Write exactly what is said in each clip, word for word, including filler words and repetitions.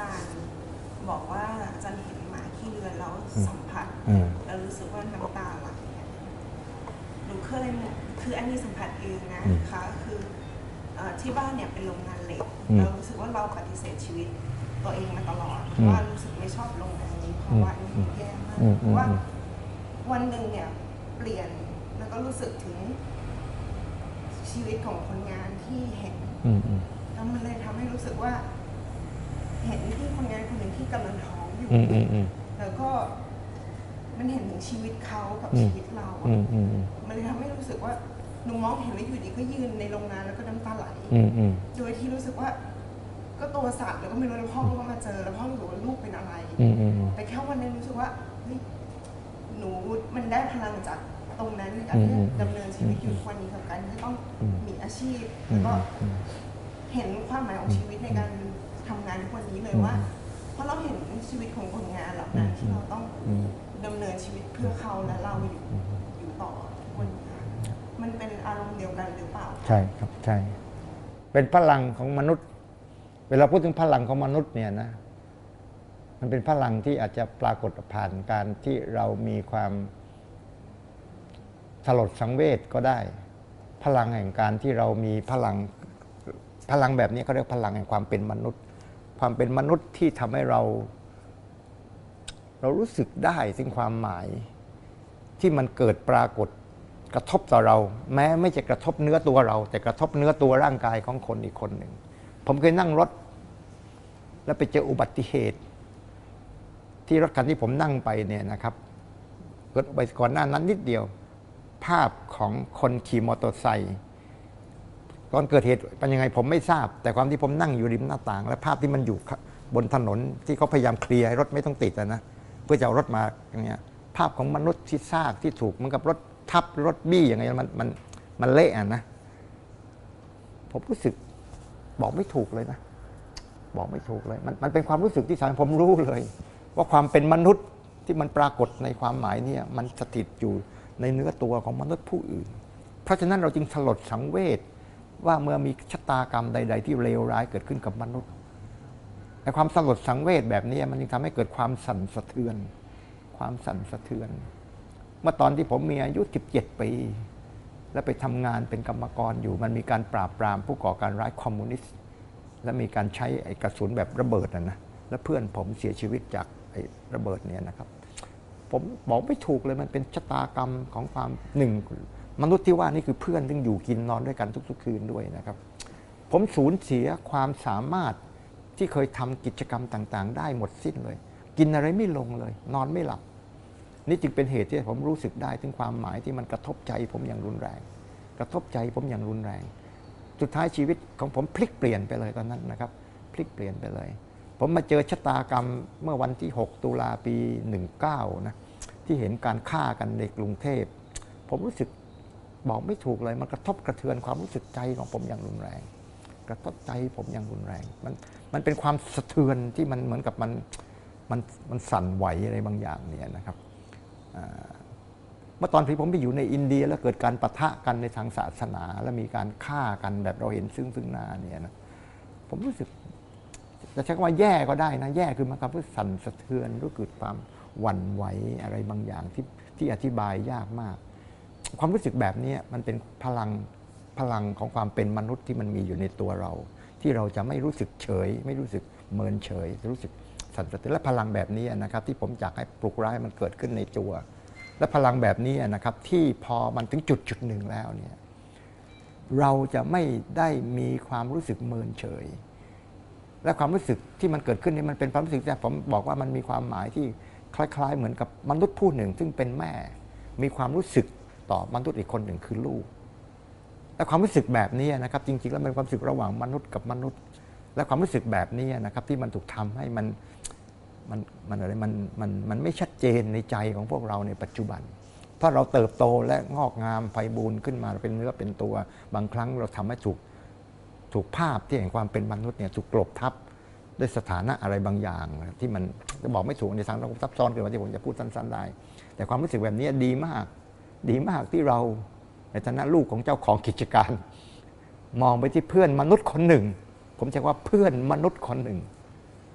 ารย์บอกว่าอาจารย์เห็นหมาขี้เลือนแล้วสัมผัสแล้วรู้สึกว่าน้ำตาไหลหนูเคยคืออันนี้สัมผัสเองนะคะคือที่บ้านเนี่ยเป็นโรงงานเหล็กเรารู้สึกว่าเราปฏิเสธชีวิตตัวเองมาตลอดว่ารู้สึกไม่ชอบโรงงานนี้เพราะว่ามันแย่มากเพราะว่าวันหนึ่งเนี่ยเปลี่ยนแล้วก็รู้สึกถึงชีวิตของคนงานที่เห็นแล้วมันเลยทำให้รู้สึกว่าเห็นที่คนงานคนหนึ่งที่กำลังท้องอยู่แล้วก็มันเห็นถึงชีวิตเขากับชีวิตเรามันเลยทำให้รู้สึกว่าหนูมองเห็นว่าอยู่ดีก็ยืนในโรงงานแล้วก็น้ำตาไหลโดยที่รู้สึกว่าก็ตัวสั่นแล้วก็ไม่รู้แล้วพ่อก็มาเจอแล้วพ่อรู้ว่าลูกเป็นอะไรแต่แค่วันนึงรู้สึกว่าเฮ้ยหนูมันได้พลังจากตรงนั้นในการที่ดำเนินชีวิตอยู่วันนี้กับการที่ต้องมีอาชีพแล้วก็เห็นความหมายของชีวิตในการทำงานทุกวันนี้เลยว่าเพราะเราเห็นชีวิตของคนงานเหล่านั้นที่เราต้องดำเนินชีวิตเพื่อเขาและเราอยู่อยู่ต่อวันนี้มันเป็นอารมณ์เดียวกันหรือเปล่าใช่ครับใช่เป็นพลังของมนุษย์เวลาพูดถึงพลังของมนุษย์เนี่ยนะมันเป็นพลังที่อาจจะปรากฏผ่านการที่เรามีความสลดสังเวชก็ได้พลังแห่งการที่เรามีพลังพลังแบบนี้เขาเรียกพลังแห่งความเป็นมนุษย์ความเป็นมนุษย์ที่ทำให้เราเรารู้สึกได้ถึงความหมายที่มันเกิดปรากฏกระทบต่อเราแม้ไม่จะกระทบเนื้อตัวเราแต่กระทบเนื้อตัวร่างกายของคนอีกคนหนึ่งผมเคยนั่งรถแล้วไปเจออุบัติเหตุที่รถคันที่ผมนั่งไปเนี่ยนะครับเกิดไปก่อนหน้านั้นนิดเดียวภาพของคนขี่มอเตอร์ไซค์ตอนเกิดเหตุเป็นยังไงผมไม่ทราบแต่ความที่ผมนั่งอยู่ริมหน้าต่างและภาพที่มันอยู่บนถนนที่เขาพยายามเคลียร์ให้รถไม่ต้องติดนะเพื่อจะเอารถมาอย่างเงี้ยภาพของมนุษย์ที่ซากที่ถูกเหมือนกับรถทับรถบี้อย่างไงมันมันมันเละอ่ะนะผมรู้สึกบอกไม่ถูกเลยนะบอกไม่ถูกเลยมันมันเป็นความรู้สึกที่ทำให้ผมรู้เลยว่าความเป็นมนุษย์ที่มันปรากฏในความหมายนี้มันสถิตอยู่ในเนื้อตัวของมนุษย์ผู้อื่นเพราะฉะนั้นเราจึงสลดสังเวชว่าเมื่อมีชะตากรรมใดๆที่เลวร้ายเกิดขึ้นกับมนุษย์ในความสลดสังเวชแบบนี้มันจึงทำให้เกิดความสั่นสะเทือนความสั่นสะเทือนเมื่อตอนที่ผมมีอายุสิบเจ็ดปีและไปทำงานเป็นกรรมกรอยู่มันมีการปราบปรามผู้ก่อการร้ายคอมมิวนิสต์และมีการใช้ไอ้กระสุนแบบระเบิดนะนะและเพื่อนผมเสียชีวิตจากไอ้ระเบิดเนี่ยนะครับผมบอกไม่ถูกเลยมันเป็นชะตากรรมของความหนึ่งมนุษย์ที่ว่านี่คือเพื่อนซึ่งอยู่กินนอนด้วยกันทุกๆคืนด้วยนะครับผมสูญเสียความสามารถที่เคยทำกิจกรรมต่างๆได้หมดสิ้นเลยกินอะไรไม่ลงเลยนอนไม่หลับนี่จึงเป็นเหตุที่ผมรู้สึกได้ถึงความหมายที่มันกระทบใจผมอย่างรุนแรงกระทบใจผมอย่างรุนแรงสุดท้ายชีวิตของผมพลิกเปลี่ยนไปเลยตอนนั้นนะครับพลิกเปลี่ยนไปเลยผมมาเจอชะตากรรมเมื่อวันที่หกตุลาปีหนึ่งเก้านะที่เห็นการฆ่ากันในกรุงเทพผมรู้สึกบอกไม่ถูกเลยมันกระทบกระเทือนความรู้สึกใจของผมอย่างรุนแรงกระทบใจผมอย่างรุนแรงมันมันเป็นความสะเทือนที่มันเหมือนกับมันมันมันสั่นไหวอะไรบางอย่างเนี่ยนะครับเมื่อตอนที่ผมไปอยู่ในอินเดียแล้วเกิดการปะทะกันในทางศาสนาและมีการฆ่ากันแบบเราเห็นซึ่งซึ่งหน้าเนี่ยนะผมรู้สึกจะใช้คำว่าแย่ก็ได้นะแย่คือมันความรู้สึกสั่นสะเทือนรู้เกิดความหวั่นไหวอะไรบางอย่างที่ที่อธิบายยากมากความรู้สึกแบบนี้มันเป็นพลังพลังของความเป็นมนุษย์ที่มันมีอยู่ในตัวเราที่เราจะไม่รู้สึกเฉยไม่รู้สึกเมินเฉยรู้สึกสั่นสะเทือนและพลังแบบนี้นะครับที่ผมอยากให้ปลุกร้ายมันเกิดขึ้นในตัวและพลังแบบนี้นะครับที่พอมันถึงจุดจุดหนึ่งแล้วเนี่ยเราจะไม่ได้มีความรู้สึกเมินเฉยและความรู้สึกที่มันเกิดขึ้นนี่มันเป็นความรู้สึกที่ผมบอกว่ามันมีความหมายที่คล้ายๆเหมือนกับมนุษย์ผู้หนึ่งซึ่งเป็นแม่มีความรู้สึกต่อมนุษย์อีกคนหนึ่งคือลูกและความรู้สึกแบบนี้นะครับจริงๆแล้วเป็นความรู้สึกระหว่างมนุษย์กับมนุษย์และความรู้สึกแบบนี้นะครับที่มันถูกทำให้มันมันมันอะไรมันมันมันไม่ชัดเจนในใจของพวกเราในปัจจุบันเพราะเราเติบโตและงอกงามไพบูลย์ขึ้นมาเป็นเนื้อเป็นตัวบางครั้งเราทำให้ถูกถูกภาพที่แห่งความเป็นมนุษย์เนี่ยถูกกลบทับด้วยสถานะอะไรบางอย่างที่มันจะบอกไม่ถูกในทางซับซ้อนเกินกว่าที่ผมจะพูดสั้นๆได้แต่ความรู้สึกแบบนี้ดีมากดีมากที่เราในฐานะลูกของเจ้าของกิจการมองไปที่เพื่อนมนุษย์คนหนึ่งผมจะว่าเพื่อนมนุษย์คนหนึ่ง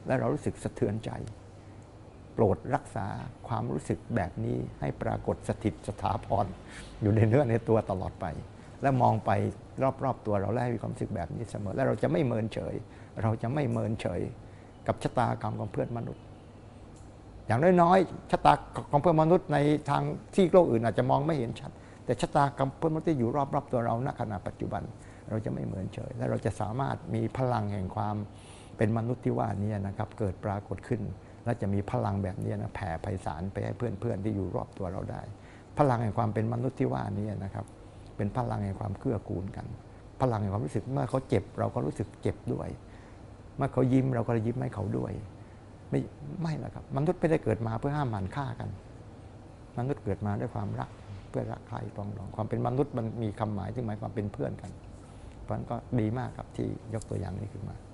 และเรารู้สึกสะเทือนใจโปรดรักษาความรู้สึกแบบนี้ให้ปรากฏสถิตสถาพรอยู่ในเนื้อในตัวตลอดไปและมองไปรอบๆตัวเราและให้มีความรู้สึกแบบนี้เสมอและเราจะไม่เมินเฉยเราจะไม่เมินเฉยกับชะตากรรมของเพื่อนมนุษย์อย่างน้อยๆชะตาของเพื่อนมนุษย์ในทางที่โลกอื่นอาจจะมองไม่เห็นชัดแต่ชะตากรรมเพื่อนมนุษย์ที่อยู่รอบๆตัวเราณขณะปัจจุบันเราจะไม่เมินเฉยและเราจะสามารถมีพลังแห่งความเป็นมนุษย์ที่ว่านี้นะครับเกิดปรากฏขึ้นและจะมีพลังแบบนี้นะแผ่ไพศาลไปให้เพื่อนๆที่อยู่รอบตัวเราได้พลังแห่งความเป็นมนุษย์ที่ว่านี้นะครับเป็นพลังแห่งความเกื้อกูลกันพลังแห่งความรู้สึกเมื่อเขาเจ็บเราก็รู้สึกเจ็บด้วยเมื่อเขายิ้มเราก็ยิ้มให้เขาด้วยไม่ไม่ละครับมนุษย์ไม่ได้เกิดมาเพื่อห้ามหันฆ่ากันมนุษย์เกิดมาด้วยความรักเพื่อรักใครปรองดองความเป็นมนุษย์มันมีคำหมายที่หมายความเป็นเพื่อนกันเพราะฉะนั้นก็ดีมากครับที่ยกตัวอย่างนี้ขึ้นมา